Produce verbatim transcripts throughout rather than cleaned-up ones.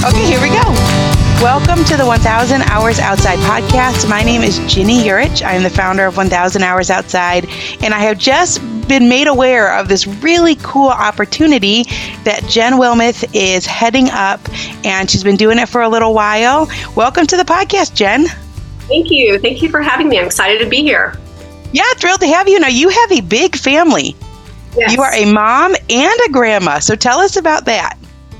Okay, here we go. Welcome to the one thousand Hours Outside podcast. My name is Ginny Yurich. I am the founder of one thousand Hours Outside, and I have just been made aware of this really cool opportunity that Jen Wilmoth is heading up, and she's been doing it for a little while. Welcome to the podcast, Jen. Thank you. Thank you for having me. I'm excited to be here. Yeah, thrilled to have you. Now, you have a big family. Yes. You are a mom and a grandma, so tell us about that.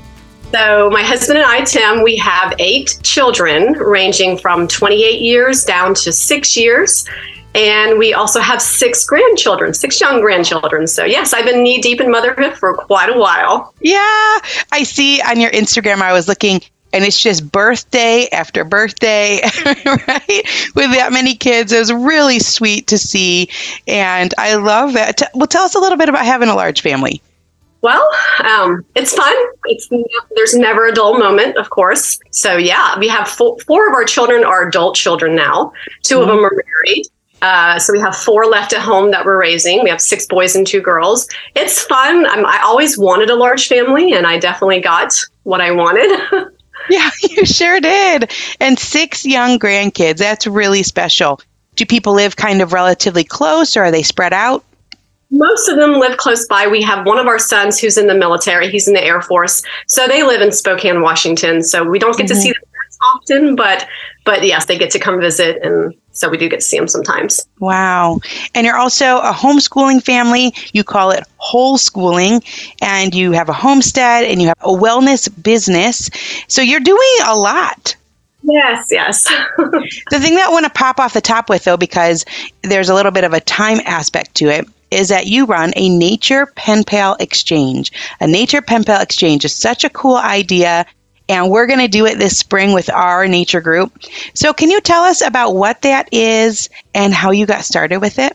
So my husband and I, Tim, we have eight children ranging from twenty-eight years down to six years. And we also have six grandchildren, six young grandchildren. So yes, I've been knee deep in motherhood for quite a while. Yeah, I see on your Instagram, I was looking, and it's just birthday after birthday, right? With that many kids. It was really sweet to see. And I love that. T- well, tell us a little bit about having a large family. Well, um, it's fun. It's there's never a dull moment, of course. So yeah, we have four, four of our children are adult children now. Two mm-hmm. of them are married. Uh, so we have four left at home that we're raising. We have six boys and two girls. It's fun. I'm, I always wanted a large family, and I definitely got what I wanted. Yeah, you sure did. And six young grandkids. That's really special. Do people live kind of relatively close, or are they spread out? Most of them live close by. We have one of our sons who's in the military. He's in the Air Force. So they live in Spokane, Washington. So we don't get mm-hmm. to see them as often, but but yes, they get to come visit. And so we do get to see them sometimes. Wow. And you're also a homeschooling family. You call it whole schooling, and you have a homestead, and you have a wellness business. So you're doing a lot. Yes, yes. The thing that I want to pop off the top with, though, because there's a little bit of a time aspect to it, is that you run a nature pen pal exchange. A nature pen pal exchange is such a cool idea, and we're going to do it this spring with our nature group. So can you tell us about what that is and how you got started with it?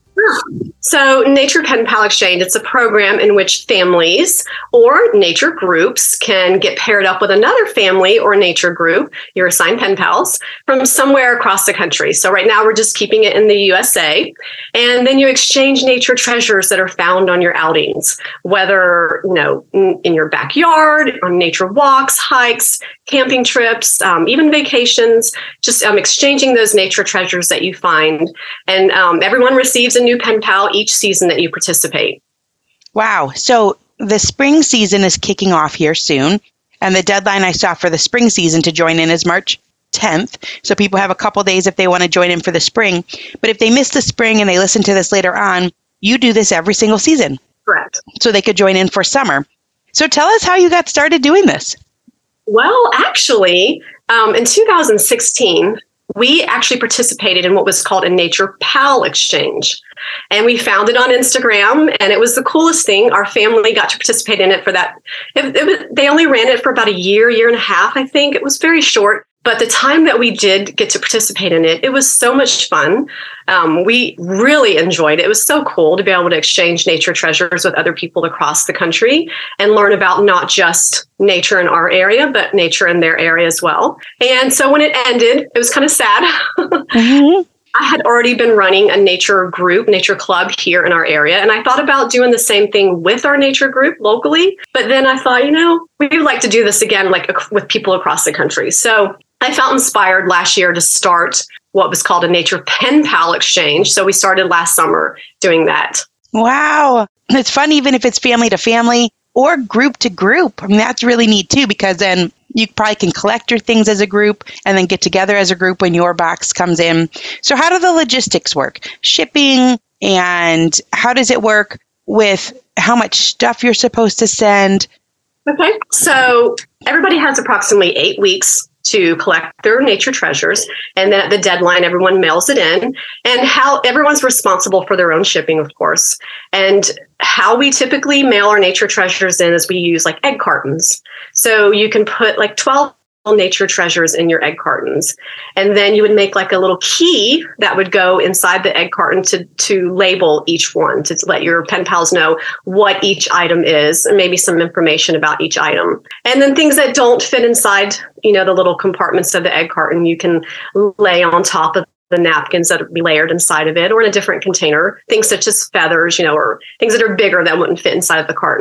So Nature Pen Pal Exchange, it's a program in which families or nature groups can get paired up with another family or nature group, your assigned pen pals, from somewhere across the country. So right now we're just keeping it in the U S A. And then you exchange nature treasures that are found on your outings, whether, you know, in, in your backyard, on nature walks, hikes, camping trips, um, even vacations, just um, exchanging those nature treasures that you find. And um, everyone receives a new pen pal each season that you participate. Wow. So the spring season is kicking off here soon. And the deadline I saw for the spring season to join in is March tenth. So people have a couple days if they want to join in for the spring. But if they miss the spring and they listen to this later on, you do this every single season. Correct. So they could join in for summer. So tell us how you got started doing this. Well, actually, um, in two thousand sixteen, we actually participated in what was called a Nature Pal Exchange. And we found it on Instagram, and it was the coolest thing. Our family got to participate in it for that. It, it was, they only ran it for about a year, year and a half, I think. It was very short. But the time that we did get to participate in it, it was so much fun. Um, we really enjoyed it. It was so cool to be able to exchange nature treasures with other people across the country and learn about not just nature in our area, but nature in their area as well. And so when it ended, it was kind of sad. Mm-hmm. I had already been running a nature group, nature club here in our area. And I thought about doing the same thing with our nature group locally. But then I thought, you know, we would like to do this again, like with people across the country. So I felt inspired last year to start what was called a Nature Pen Pal Exchange. So we started last summer doing that. Wow. It's fun, even if it's family to family or group to group. I mean, that's really neat too, because then you probably can collect your things as a group and then get together as a group when your box comes in. So how do the logistics work? Shipping, and how does it work with how much stuff you're supposed to send? Okay. So everybody has approximately eight weeks to collect their nature treasures. And then at the deadline, everyone mails it in. And how everyone's responsible for their own shipping, of course. And how we typically mail our nature treasures in is we use like egg cartons. So you can put like twelve nature treasures in your egg cartons. And then you would make like a little key that would go inside the egg carton to, to label each one, to let your pen pals know what each item is and maybe some information about each item. And then things that don't fit inside, you know, the little compartments of the egg carton, you can lay on top of the napkins that would be layered inside of it, or in a different container, things such as feathers, you know, or things that are bigger that wouldn't fit inside of the carton.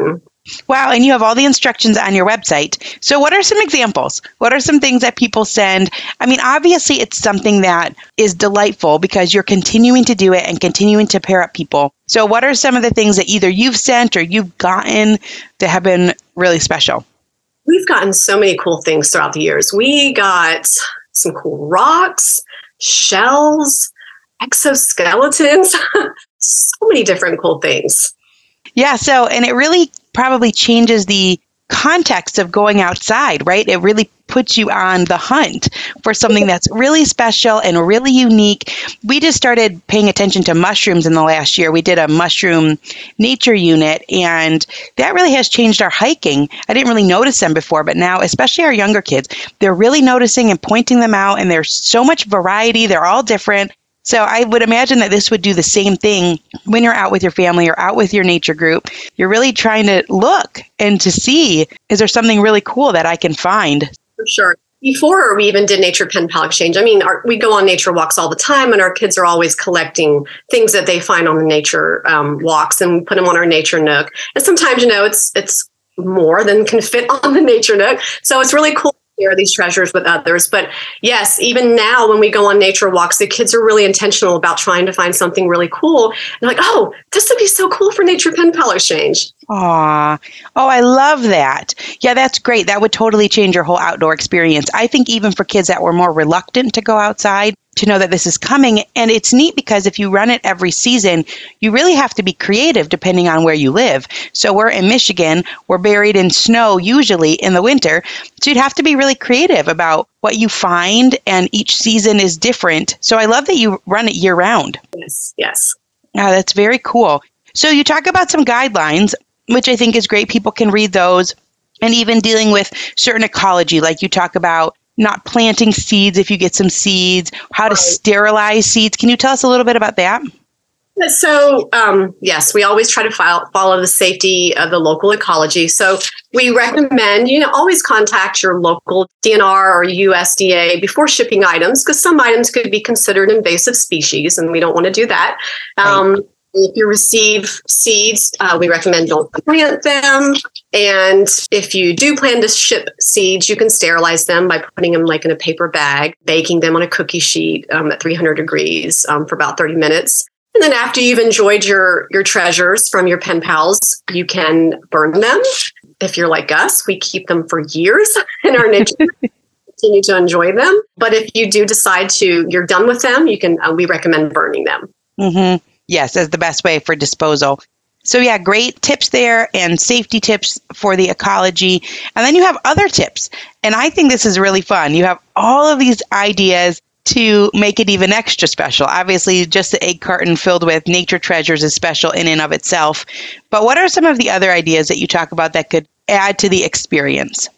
Wow, and you have all the instructions on your website. So what are some examples? What are some things that people send? I mean, obviously it's something that is delightful because you're continuing to do it and continuing to pair up people. So what are some of the things that either you've sent or you've gotten that have been really special? We've gotten so many cool things throughout the years. We got some cool rocks, shells, exoskeletons, so many different cool things. Yeah, so, and it really probably changes the context of going outside, right? It really puts you on the hunt for something that's really special and really unique. We just started paying attention to mushrooms in the last year. We did a mushroom nature unit, and that really has changed our hiking. I didn't really notice them before, but now, especially our younger kids, they're really noticing and pointing them out, and there's so much variety. They're all different. So I would imagine that this would do the same thing when you're out with your family or out with your nature group. You're really trying to look and to see, is there something really cool that I can find? For sure. Before we even did Nature Pen Pal Exchange, I mean, our, we go on nature walks all the time, and our kids are always collecting things that they find on the nature um, walks, and we put them on our Nature Nook. And sometimes, you know, it's it's more than can fit on the Nature Nook. So it's really cool share these treasures with others. But yes, even now when we go on nature walks, the kids are really intentional about trying to find something really cool. And like, oh, this would be so cool for Nature Pen Pal Exchange. Aw. Oh, I love that. Yeah, that's great. That would totally change your whole outdoor experience. I think even for kids that were more reluctant to go outside, to know that this is coming. And it's neat because if you run it every season, you really have to be creative depending on where you live. So we're in Michigan, we're buried in snow usually in the winter. So you'd have to be really creative about what you find, and each season is different. So I love that you run it year round. Yes, yes. Oh, that's very cool. So you talk about some guidelines, which I think is great. People can read those, and even dealing with certain ecology, like you talk about not planting seeds if you get some seeds, how to Right. sterilize seeds. Can you tell us a little bit about that? So, um, yes, we always try to file, follow the safety of the local ecology. So we recommend, you know, always contact your local D N R or U S D A before shipping items, because some items could be considered invasive species, and we don't want to do that. Um, right. If you receive seeds, uh, we recommend don't plant them. And if you do plan to ship seeds, you can sterilize them by putting them like in a paper bag, baking them on a cookie sheet um, at three hundred degrees um, for about thirty minutes. And then after you've enjoyed your, your treasures from your pen pals, you can burn them. If you're like us, we keep them for years in our nature. Continue to enjoy them. But if you do decide to, you're done with them, you can. Uh, we recommend burning them. Mm-hmm. Yes, as the best way for disposal. So yeah, great tips there and safety tips for the ecology. And then you have other tips. And I think this is really fun. You have all of these ideas to make it even extra special. Obviously, just the egg carton filled with nature treasures is special in and of itself. But what are some of the other ideas that you talk about that could add to the experience?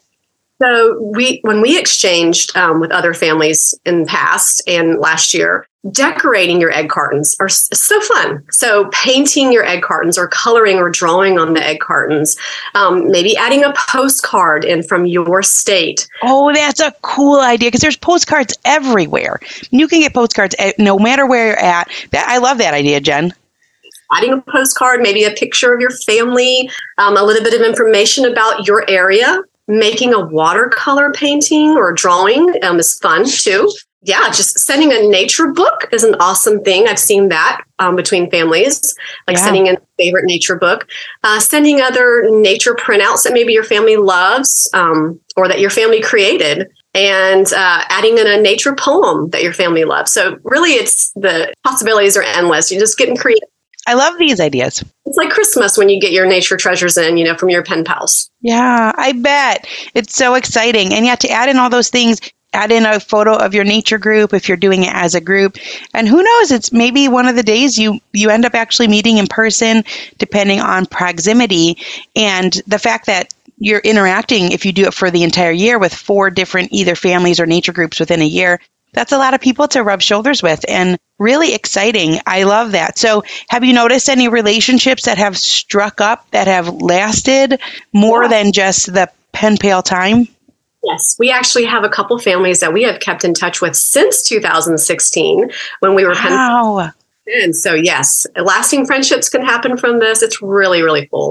So we, when we exchanged um, with other families in the past and last year, decorating your egg cartons are so fun. So painting your egg cartons or coloring or drawing on the egg cartons, um, maybe adding a postcard in from your state. Oh, that's a cool idea because there's postcards everywhere. You can get postcards at, no matter where you're at. That, I love that idea, Jen. Adding a postcard, maybe a picture of your family, um, a little bit of information about your area. Making a watercolor painting or drawing um, is fun too. Yeah, just sending a nature book is an awesome thing. I've seen that um, between families, like yeah. sending a favorite nature book, uh, sending other nature printouts that maybe your family loves um, or that your family created, and uh, adding in a nature poem that your family loves. So really, it's the possibilities are endless. You're just getting creative. I love these ideas. It's like Christmas when you get your nature treasures in, you know, from your pen pals. Yeah, I bet. It's so exciting. And yeah, to add in all those things, add in a photo of your nature group if you're doing it as a group. And who knows, it's maybe one of the days you, you end up actually meeting in person, depending on proximity. And the fact that you're interacting, if you do it for the entire year with four different either families or nature groups within a year, that's a lot of people to rub shoulders with and really exciting. I love that. So have you noticed any relationships that have struck up that have lasted more yeah. than just the pen pal time? Yes, we actually have a couple families that we have kept in touch with since two thousand sixteen when we were pen pals. And so, yes, lasting friendships can happen from this. It's really, really cool.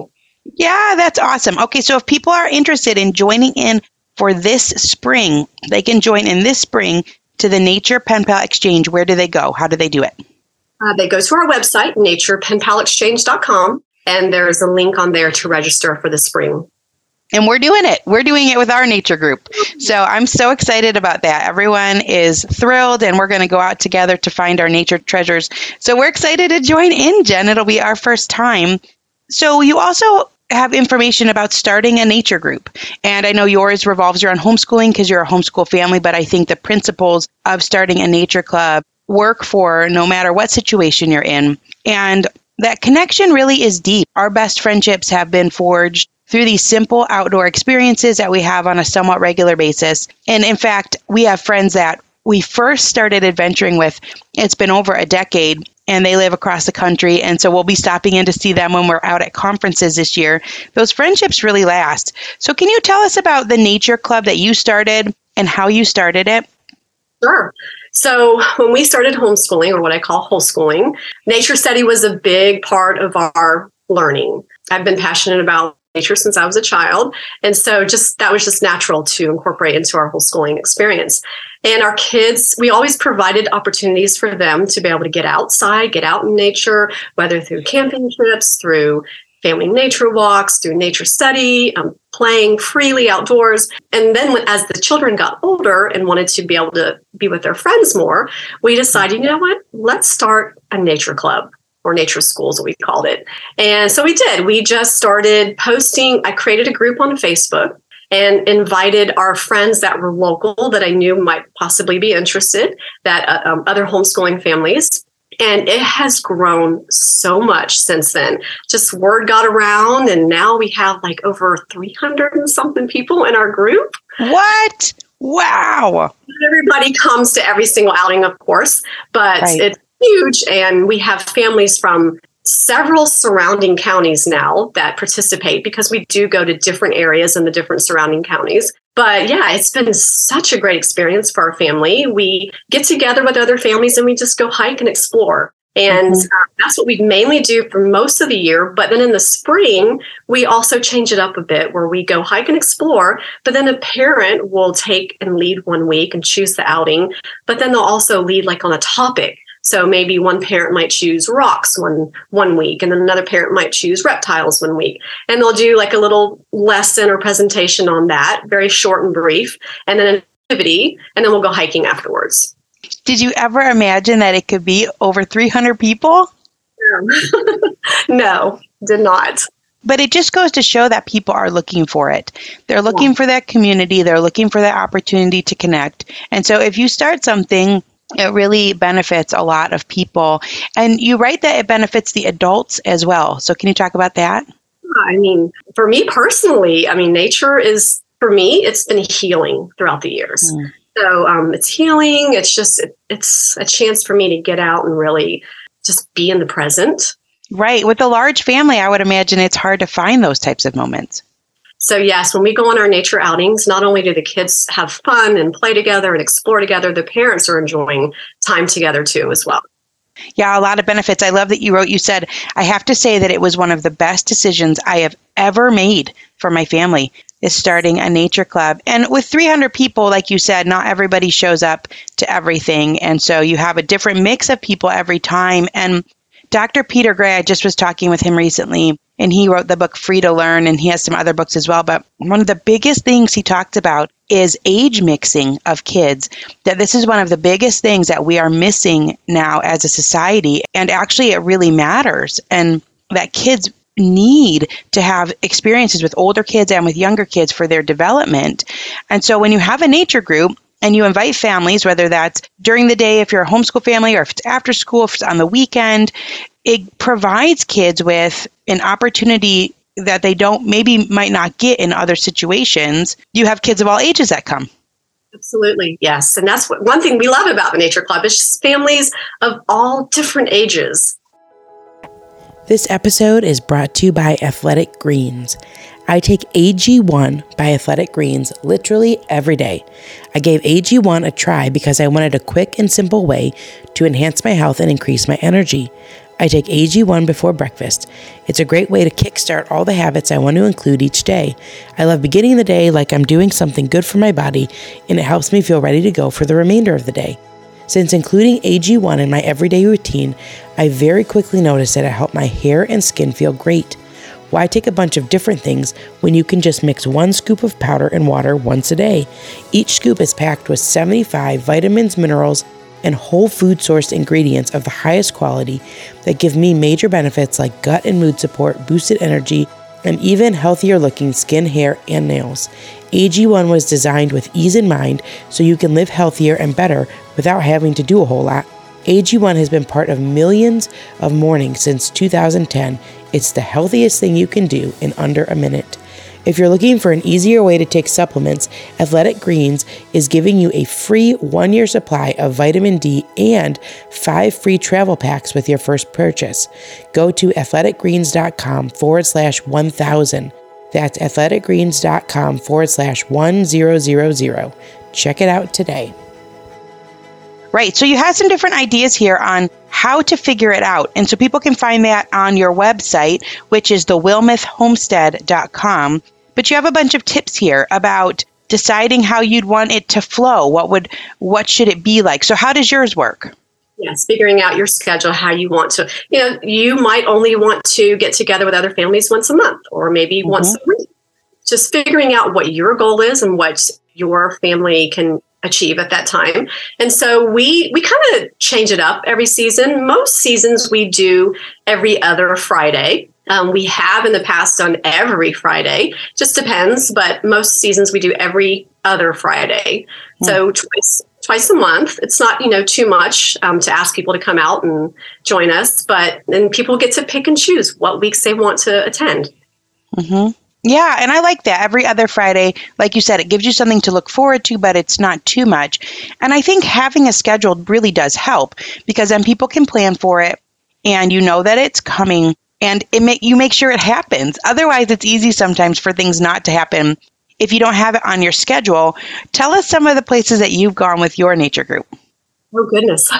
Yeah, that's awesome. Okay, so if people are interested in joining in for this spring, they can join in this spring to the Nature Pen Pal Exchange. Where do they go? How do they do it? Uh, they go to our website, nature pen pal exchange dot com, and there's a link on there to register for the spring. And we're doing it. We're doing it with our nature group. So I'm so excited about that. Everyone is thrilled, and we're going to go out together to find our nature treasures. So we're excited to join in, Jen. It'll be our first time. So you also have information about starting a nature group. And I know yours revolves around homeschooling because you're a homeschool family, but I think the principles of starting a nature club work for no matter what situation you're in. And that connection really is deep. Our best friendships have been forged through these simple outdoor experiences that we have on a somewhat regular basis. And in fact, we have friends that we first started adventuring with. It's been over a decade, and they live across the country. And so we'll be stopping in to see them when we're out at conferences this year. Those friendships really last. So can you tell us about the nature club that you started and how you started it? Sure. So when we started homeschooling, or what I call wholeschooling, nature study was a big part of our learning. I've been passionate about nature since I was a child. And so just that was just natural to incorporate into our homeschooling experience. And our kids, we always provided opportunities for them to be able to get outside, get out in nature, whether through camping trips, through family nature walks, through nature study, um, playing freely outdoors. And then when, as the children got older and wanted to be able to be with their friends more, we decided, you know what, let's start a nature club, or nature schools, we called it. And so we did. We just started posting. I created a group on Facebook and invited our friends that were local that I knew might possibly be interested, that uh, um, other homeschooling families. And it has grown so much since then. Just word got around, and now we have like over three hundred and something people in our group. What? Wow. Not everybody comes to every single outing, of course, but right. It's huge. And we have families from several surrounding counties now that participate, because we do go to different areas in the different surrounding counties. But yeah, it's been such a great experience for our family. We get together with other families and we just go hike and explore. And mm-hmm. uh, that's what we mainly do for most of the year. But then in the spring, we also change it up a bit, where we go hike and explore. But then a parent will take and lead one week and choose the outing. But then they'll also lead like on a topic. So maybe one parent might choose rocks one one week, and then another parent might choose reptiles one week. And they'll do like a little lesson or presentation on that, very short and brief, and then an activity, and then we'll go hiking afterwards. Did you ever imagine that it could be over three hundred people? No, did not. But it just goes to show that people are looking for it. They're looking yeah. for that community. They're looking for that opportunity to connect. And so if you start something, it really benefits a lot of people. And you write that it benefits the adults as well. So can you talk about that? I mean, for me personally, I mean, nature is, for me, it's been healing throughout the years. Mm. So um, it's healing. It's just, it, it's a chance for me to get out and really just be in the present. Right. With a large family, I would imagine it's hard to find those types of moments. So yes, when we go on our nature outings, not only do the kids have fun and play together and explore together, the parents are enjoying time together too as well. Yeah, a lot of benefits. I love that you wrote, you said, I have to say that it was one of the best decisions I have ever made for my family, is starting a nature club. And with three hundred people, like you said, not everybody shows up to everything. And so you have a different mix of people every time. And Doctor Peter Gray, I just was talking with him recently, and he wrote the book Free to Learn, and he has some other books as well. But one of the biggest things he talked about is age mixing of kids, that this is one of the biggest things that we are missing now as a society. And actually, it really matters. And that kids need to have experiences with older kids and with younger kids for their development. And so when you have a nature group, and you invite families, whether that's during the day if you're a homeschool family, or if it's after school, if it's on the weekend, it provides kids with an opportunity that they don't, maybe might not get in other situations. You have kids of all ages that come. Absolutely, yes. And that's what one thing we love about the Nature Club is just families of all different ages. This episode is brought to you by Athletic Greens. I take A G one by Athletic Greens literally every day. I gave A G one a try because I wanted a quick and simple way to enhance my health and increase my energy. I take A G one before breakfast. It's a great way to kickstart all the habits I want to include each day. I love beginning the day like I'm doing something good for my body, and it helps me feel ready to go for the remainder of the day. Since including A G one in my everyday routine, I very quickly noticed that it helped my hair and skin feel great. Why take a bunch of different things when you can just mix one scoop of powder and water once a day? Each scoop is packed with seventy-five vitamins, minerals, and whole food sourced ingredients of the highest quality that give me major benefits like gut and mood support, boosted energy, and even healthier looking skin, hair, and nails. A G one was designed with ease in mind so you can live healthier and better without having to do a whole lot. A G one has been part of millions of mornings since two thousand ten. It's the healthiest thing you can do in under a minute. If you're looking for an easier way to take supplements, Athletic Greens is giving you a free one-year supply of vitamin D and five free travel packs with your first purchase. Go to athleticgreens.com forward slash 1000. That's athleticgreens.com forward slash 1000. Check it out today. Right. So you have some different ideas here on how to figure it out. And so people can find that on your website, which is the wilmoth homestead dot com. But you have a bunch of tips here about deciding how you'd want it to flow. What would, what should it be like? So how does yours work? Yes, figuring out your schedule, how you want to, you know, you might only want to get together with other families once a month or maybe mm-hmm. once a week. Just figuring out what your goal is and what your family can achieve at that time. And so we we kind of change it up every season. Most seasons we do every other Friday. Um, we have in the past done every Friday. Just depends, but most seasons we do every other Friday. Mm. So twice twice a month. It's not, you know, too much um, to ask people to come out and join us, but then people get to pick and choose what weeks they want to attend. Mm-hmm. Yeah, and I like that. Every other Friday, like you said, it gives you something to look forward to, but it's not too much. And I think having a schedule really does help because then people can plan for it and you know that it's coming and it make, you make sure it happens. Otherwise, it's easy sometimes for things not to happen if you don't have it on your schedule. Tell us some of the places that you've gone with your nature group. Oh, goodness.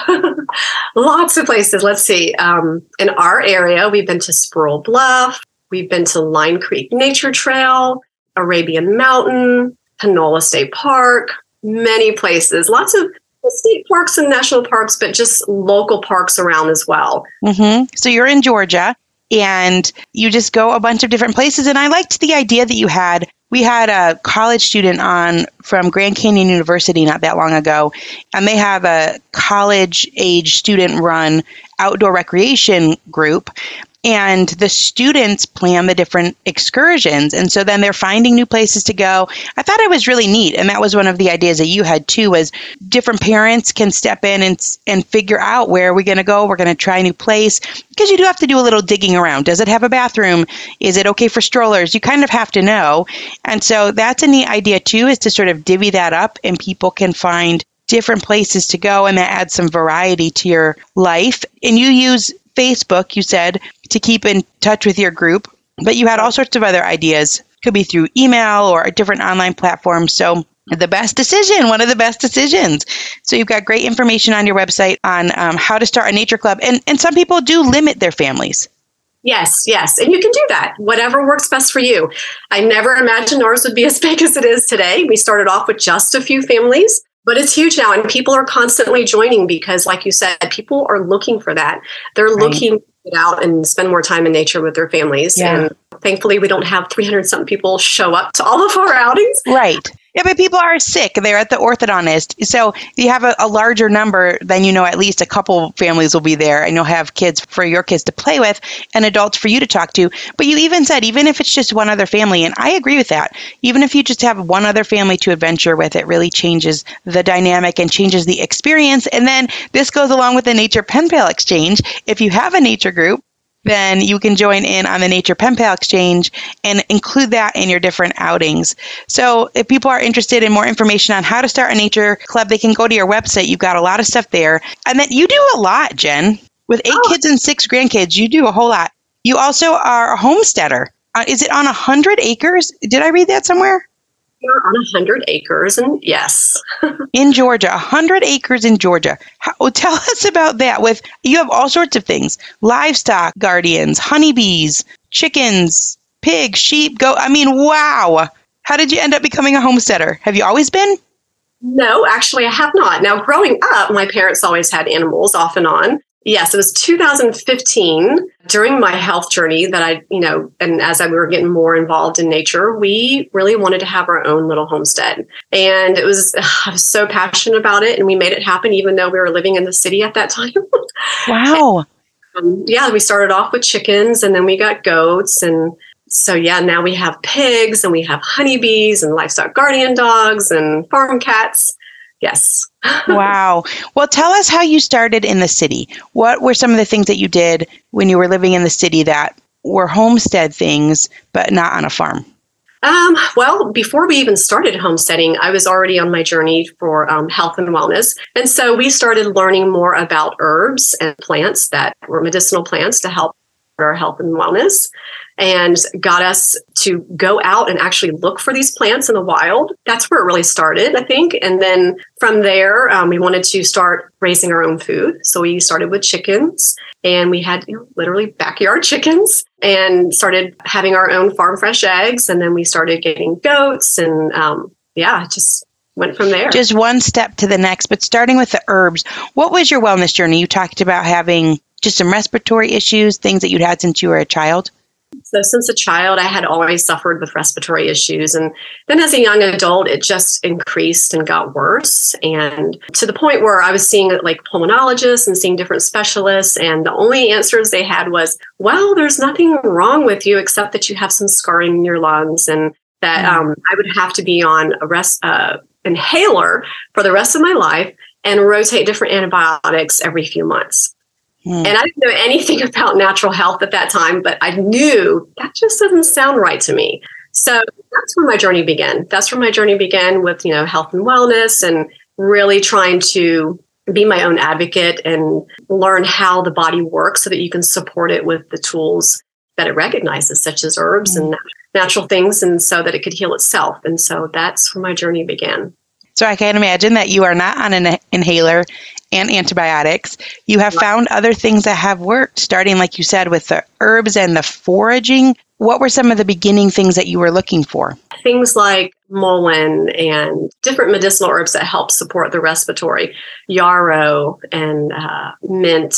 Lots of places. Let's see. Um, in our area, we've been to Squirrel Bluff. We've been to Line Creek Nature Trail, Arabian Mountain, Panola State Park, many places, lots of state parks and national parks, but just local parks around as well. Mm-hmm. So you're in Georgia and you just go a bunch of different places. And I liked the idea that you had. We had a college student on from Grand Canyon University not that long ago, and they have a college age student run outdoor recreation group. And the students plan the different excursions. And so then they're finding new places to go. I thought it was really neat. And that was one of the ideas that you had too, was different parents can step in and and figure out where are we going to go. We're going to try a new place because you do have to do a little digging around. Does it have a bathroom? Is it okay for strollers? You kind of have to know. And so that's a neat idea too, is to sort of divvy that up and people can find different places to go. And that adds some variety to your life. And you use Facebook, you said, to keep in touch with your group, but you had all sorts of other ideas. Could be through email or a different online platform. So the best decision, one of the best decisions. So you've got great information on your website on um, how to start a nature club. And, and some people do limit their families. Yes, yes. And you can do that. Whatever works best for you. I never imagined ours would be as big as it is today. We started off with just a few families. But it's huge now, and people are constantly joining because, like you said, people are looking for that. They're right. looking to get out and spend more time in nature with their families. Yeah. And thankfully, we don't have three hundred something people show up to all of our outings. Right. Yeah, but people are sick. They're at the orthodontist. So if you have a, a larger number, then you know at least a couple families will be there and you'll have kids for your kids to play with and adults for you to talk to. But you even said, even if it's just one other family, and I agree with that, even if you just have one other family to adventure with, it really changes the dynamic and changes the experience. And then this goes along with the Nature Pen Pal Exchange. If you have a nature group, then you can join in on the Nature Pen Pal Exchange and include that in your different outings. So if people are interested in more information on how to start a nature club, they can go to your website. You've got a lot of stuff there. And then you do a lot, Jen. With eight oh. kids and six grandkids, you do a whole lot. You also are a homesteader. Uh, is it on one hundred acres? Did I read that somewhere? We're on one hundred acres, and yes. In Georgia, one hundred acres in Georgia. How, tell us about that. With you have all sorts of things: livestock guardians, honeybees, chickens, pigs, sheep, goat. I mean, wow. How did you end up becoming a homesteader? Have you always been? No, actually, I have not. Now, growing up, my parents always had animals off and on. Yes, it was two thousand fifteen during my health journey that I, you know, and as I, we were getting more involved in nature, we really wanted to have our own little homestead. And it was, I was so passionate about it, and we made it happen even though we were living in the city at that time. Wow. um, yeah, we started off with chickens, and then we got goats. And so, yeah, now we have pigs, and we have honeybees and livestock guardian dogs and farm cats. Yes. Wow. Well, tell us how you started in the city. What were some of the things that you did when you were living in the city that were homestead things, but not on a farm? Um, well, before we even started homesteading, I was already on my journey for um, health and wellness. And so we started learning more about herbs and plants that were medicinal plants to help our health and wellness, and got us to go out and actually look for these plants in the wild. That's where it really started, I think. And then from there, um, we wanted to start raising our own food. So we started with chickens, and we had, you know, literally backyard chickens, and started having our own farm fresh eggs. And then we started getting goats, and um, yeah, just went from there. Just one step to the next, but starting with the herbs. What was your wellness journey? You talked about having just some respiratory issues, things that you'd had since you were a child. So since a child, I had always suffered with respiratory issues. And then as a young adult, it just increased and got worse. And to the point where I was seeing like pulmonologists and seeing different specialists. And the only answers they had was, well, there's nothing wrong with you except that you have some scarring in your lungs, and that um, I would have to be on a rest, uh, inhaler for the rest of my life and rotate different antibiotics every few months. Hmm. And I didn't know anything about natural health at that time, but I knew that just doesn't sound right to me. So that's where my journey began. That's where my journey began with, you know, health and wellness, and really trying to be my own advocate and learn how the body works so that you can support it with the tools that it recognizes, such as herbs hmm. and natural things, and so that it could heal itself. And so that's where my journey began. So I can imagine that you are not on an inhaler and antibiotics. You have found other things that have worked, starting, like you said, with the herbs and the foraging. What were some of the beginning things that you were looking for? Things like mullein and different medicinal herbs that help support the respiratory, yarrow and uh, mint.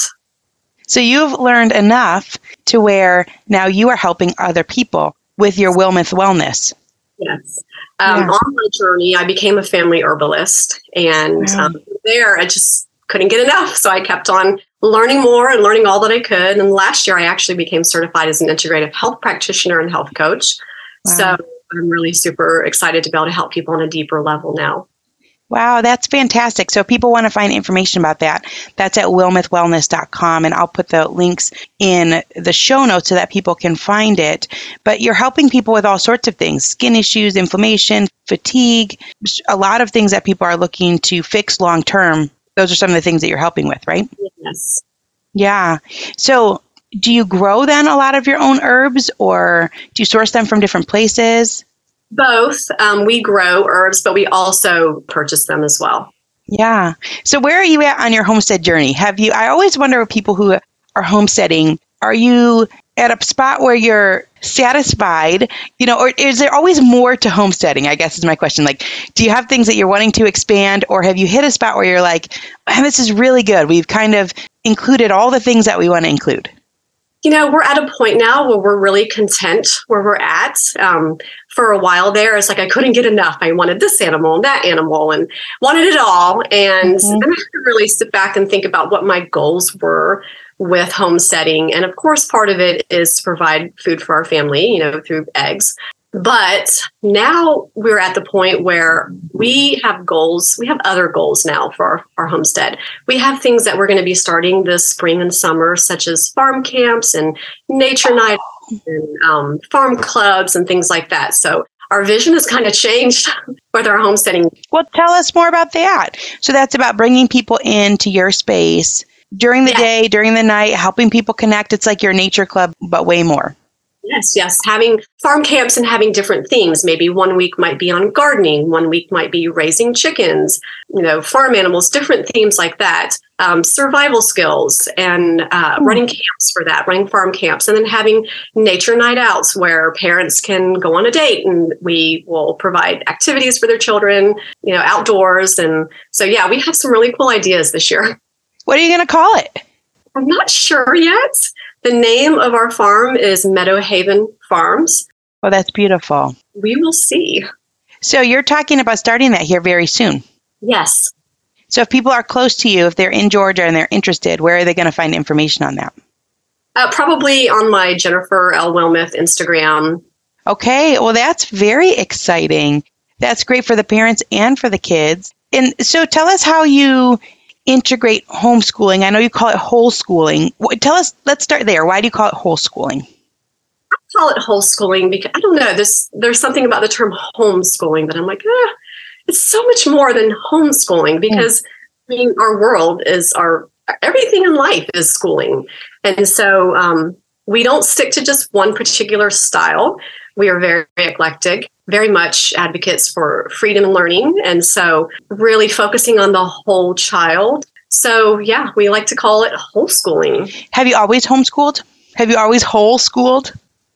So you've learned enough to where now you are helping other people with your Wilmoth Wellness. Yes. Um, yeah. On my journey, I became a family herbalist, and wow. um, there I just couldn't get enough. So I kept on learning more and learning all that I could. And last year, I actually became certified as an integrative health practitioner and health coach. Wow. So I'm really super excited to be able to help people on a deeper level now. Wow, that's fantastic. So if people want to find information about that, that's at wilmoth wellness dot com, and I'll put the links in the show notes so that people can find it. But you're helping people with all sorts of things: skin issues, inflammation, fatigue, a lot of things that people are looking to fix long term. Those are some of the things that you're helping with, right? Yes. Yeah. So do you grow then a lot of your own herbs, or do you source them from different places? Both. Um, we grow herbs, but we also purchase them as well. Yeah. So where are you at on your homestead journey? Have you, I always wonder with people who are homesteading, are you at a spot where you're satisfied, you know, or is there always more to homesteading? I guess is my question. Like, do you have things that you're wanting to expand, or have you hit a spot where you're like, man, this is really good. We've kind of included all the things that we want to include. You know, we're at a point now where we're really content where we're at. Um, for a while there, it's like I couldn't get enough. I wanted this animal and that animal and wanted it all. And mm-hmm. then I had to really sit back and think about what my goals were with homesteading. And of course, part of it is to provide food for our family, you know, through eggs. But now we're at the point where we have goals. We have other goals now for our, our homestead. We have things that we're going to be starting this spring and summer, such as farm camps and nature nights and um, farm clubs and things like that. So our vision has kind of changed with our homesteading. Well, tell us more about that. So that's about bringing people into your space during the yeah. day, during the night, helping people connect. It's like your nature club, but way more. Yes, yes. Having farm camps and having different themes. Maybe one week might be on gardening, one week might be raising chickens, you know, farm animals, different themes like that. Um, survival skills and uh, mm. running camps for that, running farm camps, and then having nature night outs where parents can go on a date and we will provide activities for their children, you know, outdoors. And so, yeah, we have some really cool ideas this year. What are you going to call it? I'm not sure yet. The name of our farm is Meadow Haven Farms. Oh, that's beautiful. We will see. So you're talking about starting that here very soon? Yes. So if people are close to you, if they're in Georgia and they're interested, where are they going to find information on that? Uh, probably on my Jennifer L. Wilmoth Instagram. Okay. Well, that's very exciting. That's great for the parents and for the kids. And so tell us how you integrate homeschooling. I know you call it whole schooling. Tell us, let's start there. Why do you call it whole schooling? I call it whole schooling because, I don't know, there's, there's something about the term homeschooling that I'm like, ah, it's so much more than homeschooling because, I mean, our world is our, everything in life is schooling. And so um, we don't stick to just one particular style. We are very, very eclectic, very much advocates for freedom and learning. And so really focusing on the whole child. So yeah, we like to call it whole schooling. Have you always homeschooled? Have you always whole schooled?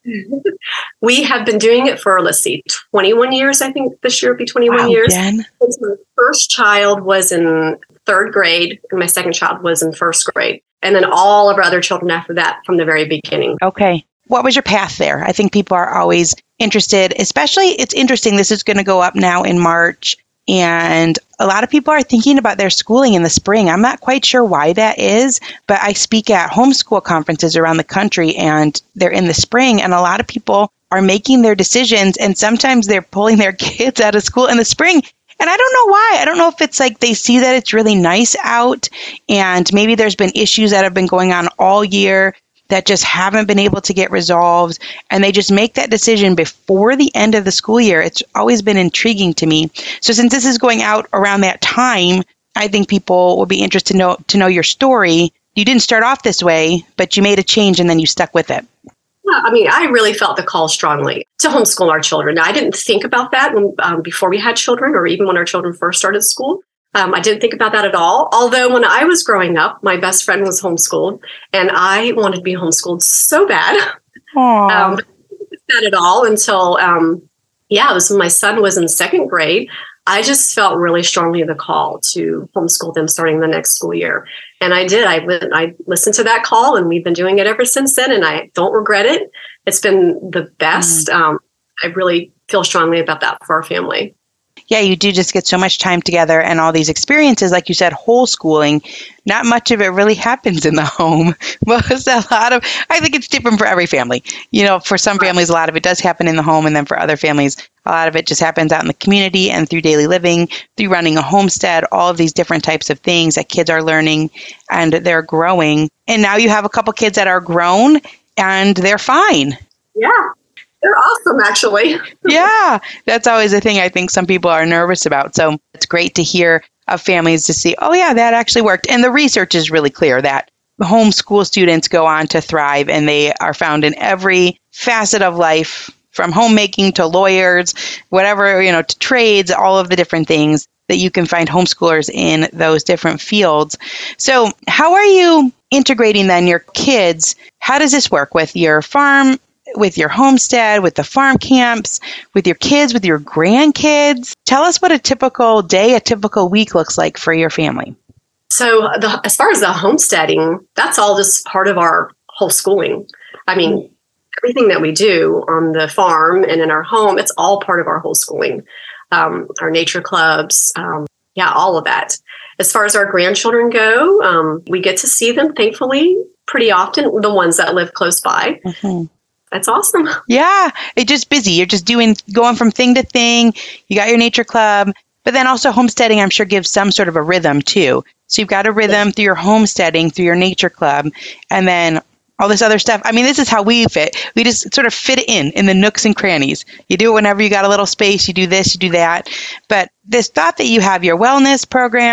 We have been doing it for, let's see, twenty-one years. I think this year will be twenty-one wow, years. Jen. My first child was in third grade and my second child was in first grade. And then all of our other children after that from the very beginning. Okay. What was your path there? I think people are always interested, especially it's interesting. This is going to go up now in March. And a lot of people are thinking about their schooling in the spring. I'm not quite sure why that is, but I speak at homeschool conferences around the country and they're in the spring. And a lot of people are making their decisions and sometimes they're pulling their kids out of school in the spring. And I don't know why. I don't know if it's like they see that it's really nice out and maybe there's been issues that have been going on all year that just haven't been able to get resolved, and they just make that decision before the end of the school year. It's always been intriguing to me. So since this is going out around that time, I think people will be interested to know to know your story. You didn't start off this way, but you made a change and then you stuck with it. Yeah, I mean, I really felt the call strongly to homeschool our children. Now, I didn't think about that when um, before we had children or even when our children first started school. Um, I didn't think about that at all. Although when I was growing up, my best friend was homeschooled and I wanted to be homeschooled so bad. Aww. Um, but I didn't think that at all until, um, yeah, it was when my son was in second grade. I just felt really strongly the call to homeschool them starting the next school year. And I did. I went, I listened to that call and we've been doing it ever since then. And I don't regret it. It's been the best. Mm. Um, I really feel strongly about that for our family. Yeah, you do just get so much time together and all these experiences, like you said, whole schooling. Not much of it really happens in the home. Most a lot of, I think it's different for every family. You know, for some families, a lot of it does happen in the home. And then for other families, a lot of it just happens out in the community and through daily living, through running a homestead, all of these different types of things that kids are learning and they're growing. And now you have a couple kids that are grown and they're fine. Yeah. They're awesome, actually. Yeah, that's always a thing I think some people are nervous about. So it's great to hear of families to see, oh, yeah, that actually worked. And the research is really clear that homeschool students go on to thrive and they are found in every facet of life, from homemaking to lawyers, whatever, you know, to trades, all of the different things that you can find homeschoolers in those different fields. So how are you integrating then your kids? How does this work with your farm, with your homestead, with the farm camps, with your kids, with your grandkids? Tell us what a typical day, a typical week looks like for your family. So the, as far as the homesteading, that's all just part of our whole schooling. I mean, everything that we do on the farm and in our home, it's all part of our whole schooling. Um, our nature clubs, um, yeah, all of that. As far as our grandchildren go, um, we get to see them, thankfully, pretty often, the ones that live close by. Mm-hmm. That's awesome. Yeah, it's just busy. You're just doing, going from thing to thing. You got your nature club, but then also homesteading, I'm sure, gives some sort of a rhythm too. So you've got a rhythm through your homesteading, through your nature club, and then all this other stuff. I mean, this is how we fit. We just sort of fit it in, in the nooks and crannies. You do it whenever you got a little space. You do this, you do that. But this thought that you have your wellness program,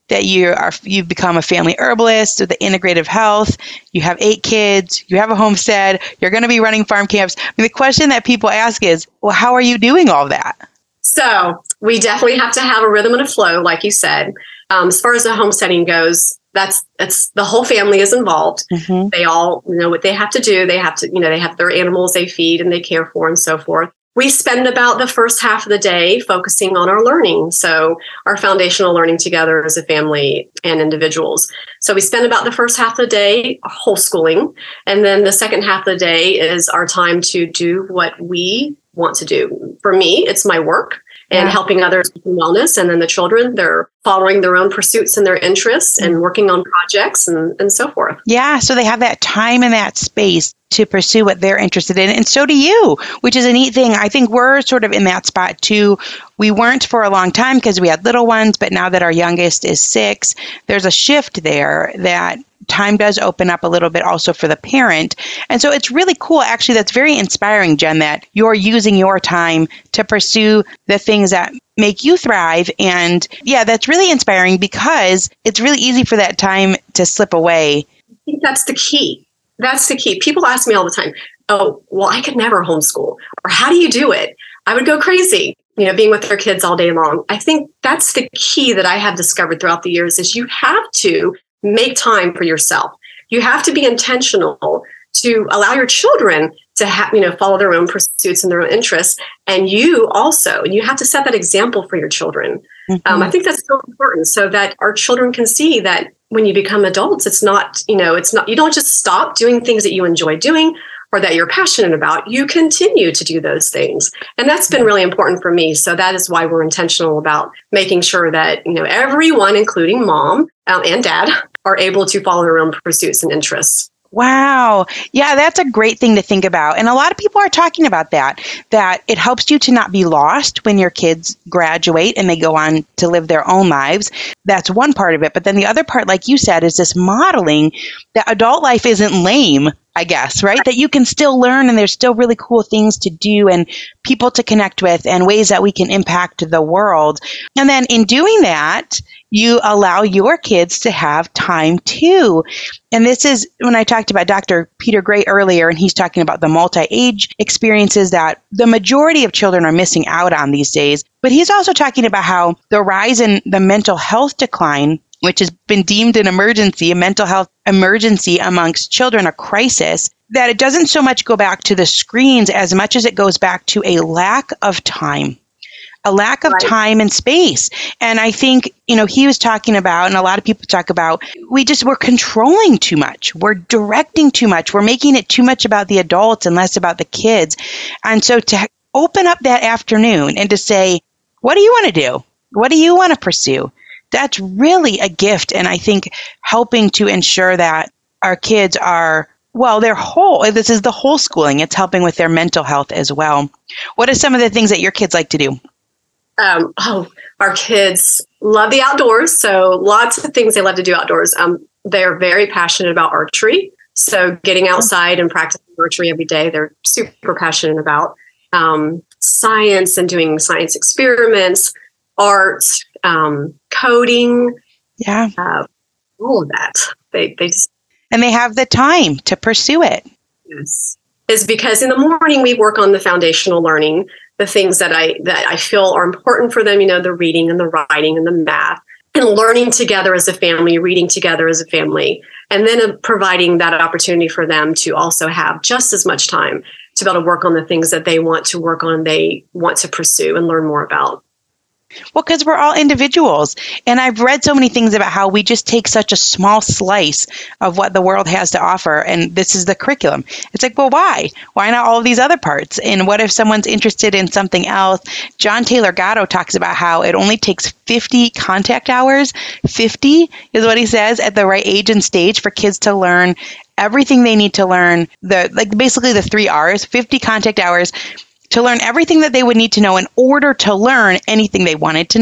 that you are, you've become a family herbalist with the integrative health. You have eight kids. You have a homestead. You're going to be running farm camps. I mean, the question that people ask is, well, how are you doing all that? So we definitely have to have a rhythm and a flow, like you said. Um, as far as the homesteading goes, that's that's the whole family is involved. Mm-hmm. They all know what they have to do. They have to, you know, they have their animals they feed and they care for and so forth. We spend about the first half of the day focusing on our learning. So our foundational learning together as a family and individuals. So we spend about the first half of the day whole schooling. And then the second half of the day is our time to do what we want to do. For me, it's my work and yeah. helping others with wellness. And then the children, they're following their own pursuits and their interests and working on projects and, and so forth. Yeah. So they have that time and that space to pursue what they're interested in. And so do you, which is a neat thing. I think we're sort of in that spot too. We weren't for a long time because we had little ones, but now that our youngest is six, there's a shift there that time does open up a little bit also for the parent. And so it's really cool. Actually, that's very inspiring, Jen, that you're using your time to pursue the things that make you thrive. And yeah, that's really inspiring because it's really easy for that time to slip away. I think that's the key. That's the key. People ask me all the time, oh, well, I could never homeschool. Or how do you do it? I would go crazy, you know, being with their kids all day long. I think that's the key that I have discovered throughout the years is you have to make time for yourself. You have to be intentional to allow your children to have, you know, follow their own pursuits and their own interests. And you also, you have to set that example for your children. Mm-hmm. Um, I think that's so important so that our children can see that when you become adults, it's not, you know, it's not, you don't just stop doing things that you enjoy doing or that you're passionate about. You continue to do those things. And that's been really important for me. So that is why we're intentional about making sure that, you know, everyone, including mom um, and dad, are able to follow their own pursuits and interests. Wow. Yeah, that's a great thing to think about. And a lot of people are talking about that, that it helps you to not be lost when your kids graduate and they go on to live their own lives. That's one part of it. But then the other part, like you said, is this modeling that adult life isn't lame, I guess, right? That you can still learn and there's still really cool things to do and people to connect with and ways that we can impact the world. And then in doing that, you allow your kids to have time too. And this is when I talked about Doctor Peter Gray earlier, and he's talking about the multi-age experiences that the majority of children are missing out on these days. But he's also talking about how the rise in the mental health decline, which has been deemed an emergency, a mental health emergency amongst children, a crisis, that it doesn't so much go back to the screens as much as it goes back to a lack of time. A lack of right. time and space. And I think, you know, he was talking about, and a lot of people talk about, we just, we're controlling too much. We're directing too much. We're making it too much about the adults and less about the kids. And so to open up that afternoon and to say, what do you want to do? What do you want to pursue? That's really a gift. And I think helping to ensure that our kids are, well, they're whole. This is the whole schooling. It's helping with their mental health as well. What are some of the things that your kids like to do? Um, oh, our kids love the outdoors. So lots of things they love to do outdoors. Um, they're very passionate about archery. So getting outside and practicing archery every day, they're super passionate about um, science and doing science experiments, art, um, coding. Yeah. Uh, all of that. They, they just. And they have the time to pursue it. Yes. Is because in the morning we work on the foundational learning, the things that I that I feel are important for them, you know, the reading and the writing and the math, and learning together as a family, reading together as a family, and then uh, providing that opportunity for them to also have just as much time to be able to work on the things that they want to work on, they want to pursue and learn more about. Well, because we're all individuals. And I've read so many things about how we just take such a small slice of what the world has to offer. And this is the curriculum. It's like, well, why? Why not all of these other parts? And what if someone's interested in something else? John Taylor Gatto talks about how it only takes fifty contact hours. fifty is what he says at the right age and stage for kids to learn everything they need to learn. The like basically the three R's, fifty contact hours to learn everything that they would need to know in order to learn anything they wanted to know.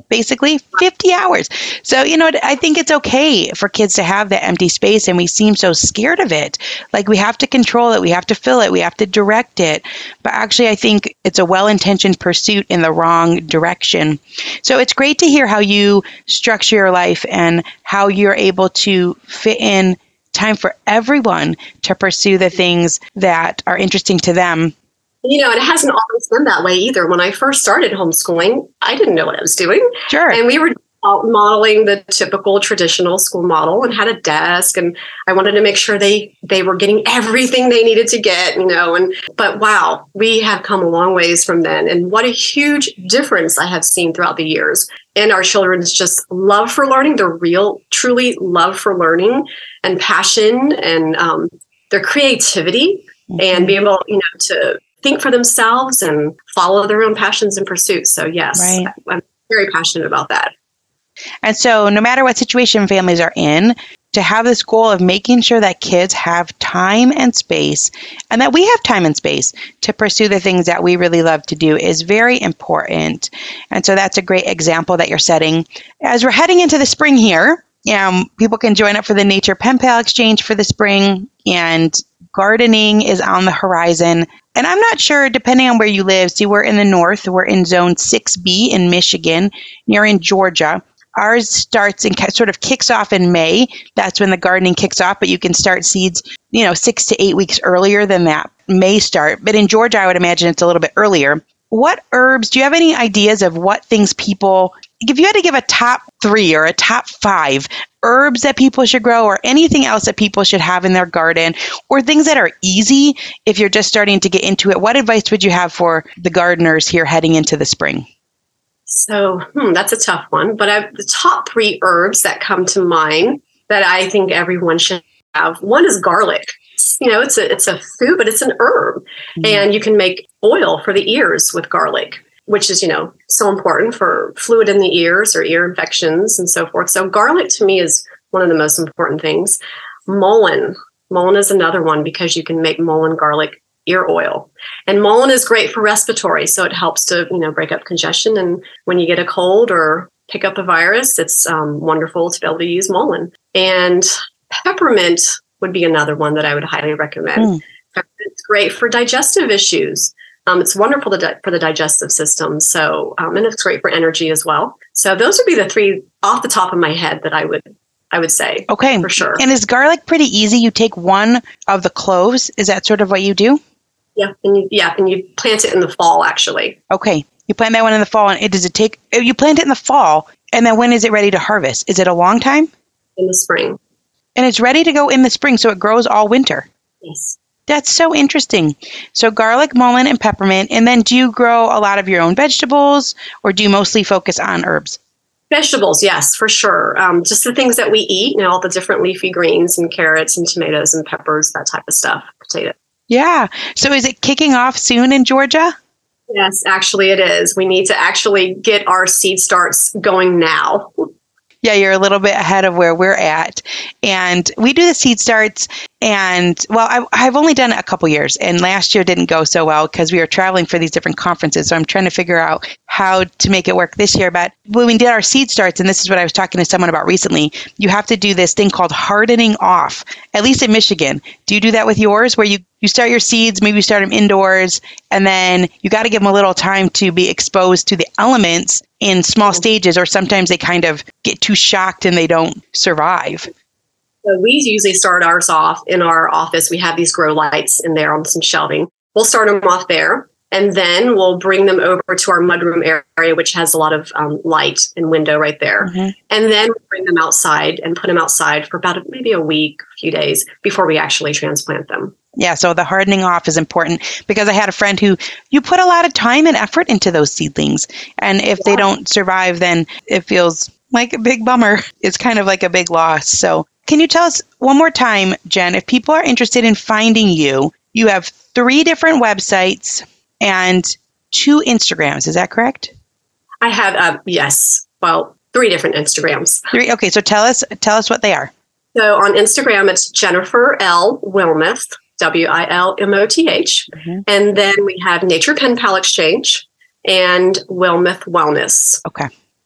basically fifty hours. So, you know, I think it's okay for kids to have that empty space, and we seem so scared of it. Like we have to control it, we have to fill it, we have to direct it. But actually, I think it's a well-intentioned pursuit in the wrong direction. So it's great to hear how you structure your life and how you're able to fit in time for everyone to pursue the things that are interesting to them. You know, it hasn't always been that way either. When I first started homeschooling, I didn't know what I was doing. Sure. And we were modeling the typical traditional school model and had a desk. And I wanted to make sure they, they were getting everything they needed to get, you know. And but wow, we have come a long ways from then. And what a huge difference I have seen throughout the years. And our children's just love for learning, their real, truly love for learning and passion and um, their creativity mm-hmm. and be able, you know, to think for themselves and follow their own passions and pursuits. So yes, right. I'm very passionate about that. And so no matter what situation families are in, to have this goal of making sure that kids have time and space and that we have time and space to pursue the things that we really love to do is very important. And so that's a great example that you're setting. As we're heading into the spring here, um, people can join up for the Nature Pen Pal Exchange for the spring, and gardening is on the horizon. And I'm not sure, depending on where you live. See, we're in the north. We're in zone six B in Michigan. You're in Georgia. Ours starts and sort of kicks off in May. That's when the gardening kicks off, but you can start seeds, you know, six to eight weeks earlier than that May start. But in Georgia, I would imagine it's a little bit earlier. What herbs, do you have any ideas of what things people, if you had to give a top three or a top five herbs that people should grow or anything else that people should have in their garden or things that are easy if you're just starting to get into it, what advice would you have for the gardeners here heading into the spring? So hmm, that's a tough one. But I, the top three herbs that come to mind that I think everyone should have, one is garlic. It's, you know, it's a it's a food, but it's an herb. Mm-hmm. And you can make oil for the ears with garlic, which is, you know, so important for fluid in the ears or ear infections and so forth. So garlic to me is one of the most important things. Mullein. Mullein is another one because you can make mullein garlic ear oil. And mullein is great for respiratory. So it helps to, you know, break up congestion. And when you get a cold or pick up a virus, it's um, wonderful to be able to use mullein. And peppermint would be another one that I would highly recommend. Mm. Peppermint's great for digestive issues. Um, it's wonderful to di- for the digestive system. So, um, and it's great for energy as well. So those would be the three off the top of my head that I would I would say. Okay. For sure. And is garlic pretty easy? You take one of the cloves. Is that sort of what you do? Yeah. And you, yeah. And you plant it in the fall, actually. Okay. You plant that one in the fall. And it, does it take, you plant it in the fall. And then when is it ready to harvest? Is it a long time? In the spring. And it's ready to go in the spring. So it grows all winter. Yes. That's so interesting. So garlic, mullein, and peppermint. And then do you grow a lot of your own vegetables or do you mostly focus on herbs? Vegetables, yes, for sure. Um, just the things that we eat, you know, all the different leafy greens and carrots and tomatoes and peppers, that type of stuff. Potato. Yeah. So is it kicking off soon in Georgia? Yes, actually it is. We need to actually get our seed starts going now. Yeah, you're a little bit ahead of where we're at. And we do the seed starts. And, well, I, I've only done it a couple years. And last year didn't go so well because we were traveling for these different conferences. So I'm trying to figure out how to make it work this year. But when we did our seed starts, and this is what I was talking to someone about recently, you have to do this thing called hardening off, at least in Michigan. Do you do that with yours where you, you start your seeds, maybe you start them indoors, and then you got to give them a little time to be exposed to the elements in small stages, or sometimes they kind of get too shocked and they don't survive? So we usually start ours off in our office. We have these grow lights in there on some shelving. We'll start them off there, and then we'll bring them over to our mudroom area, which has a lot of um, light and window right there. Mm-hmm. And then we'll bring them outside and put them outside for about a, maybe a week, a few days before we actually transplant them. Yeah, so the hardening off is important because I had a friend who, you put a lot of time and effort into those seedlings. And if yeah. they don't survive, then it feels like a big bummer. It's kind of like a big loss. So can you tell us one more time, Jen, if people are interested in finding you, you have three different websites and two Instagrams. Is that correct? I have, uh, yes. Well, three different Instagrams. Three. Okay, so tell us, tell us what they are. So on Instagram, it's Jennifer L. Wilmoth. W I L M O T H. Mm-hmm. And then we have Nature Pen Pal Exchange and Wilmoth Wellness. Okay.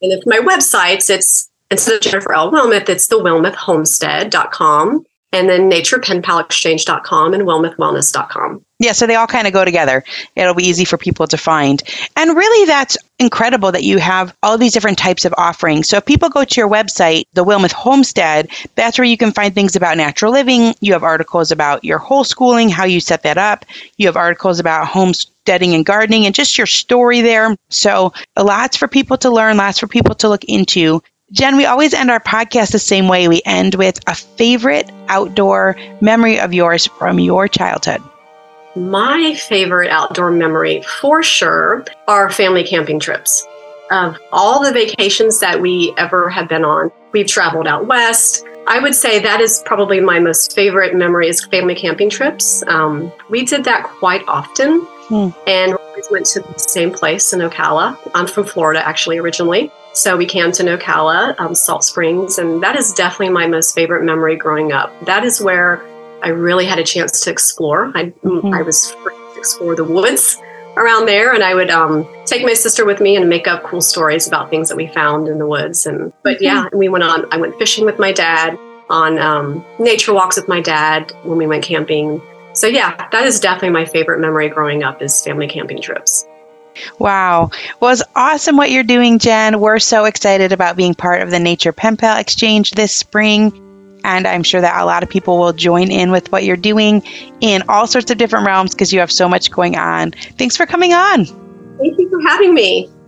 And if my websites, it's instead of Jennifer L. Wilmoth, it's the wilmoth homestead dot com, and then nature pen pal exchange dot com and wilmoth wellness dot com. Yeah, so they all kind of go together. It'll be easy for people to find. And really, that's incredible that you have all these different types of offerings. So if people go to your website, the Wilmoth Homestead, that's where you can find things about natural living. You have articles about your homeschooling, how you set that up. You have articles about homesteading and gardening and just your story there. So lots for people to learn, lots for people to look into. Jen, we always end our podcast the same way. We end with a favorite outdoor memory of yours from your childhood. My favorite outdoor memory, for sure, are family camping trips. Of all the vacations that we ever have been on, we've traveled out west. I would say that is probably my most favorite memory is family camping trips. Um, we did that quite often, hmm. and we always went to the same place in Ocala. I'm from Florida, actually, originally. So we camped in Ocala, um, Salt Springs, and that is definitely my most favorite memory growing up. That is where I really had a chance to explore. I, mm-hmm. I was free to explore the woods around there, and I would um, take my sister with me and make up cool stories about things that we found in the woods. And but mm-hmm. yeah, we went on. I went fishing with my dad, on um, nature walks with my dad when we went camping. So yeah, that is definitely my favorite memory growing up is family camping trips. Wow. Well, it's awesome what you're doing, Jen. We're so excited about being part of the Nature Pen Pal Exchange this spring. And I'm sure that a lot of people will join in with what you're doing in all sorts of different realms because you have so much going on. Thanks for coming on. Thank you for having me.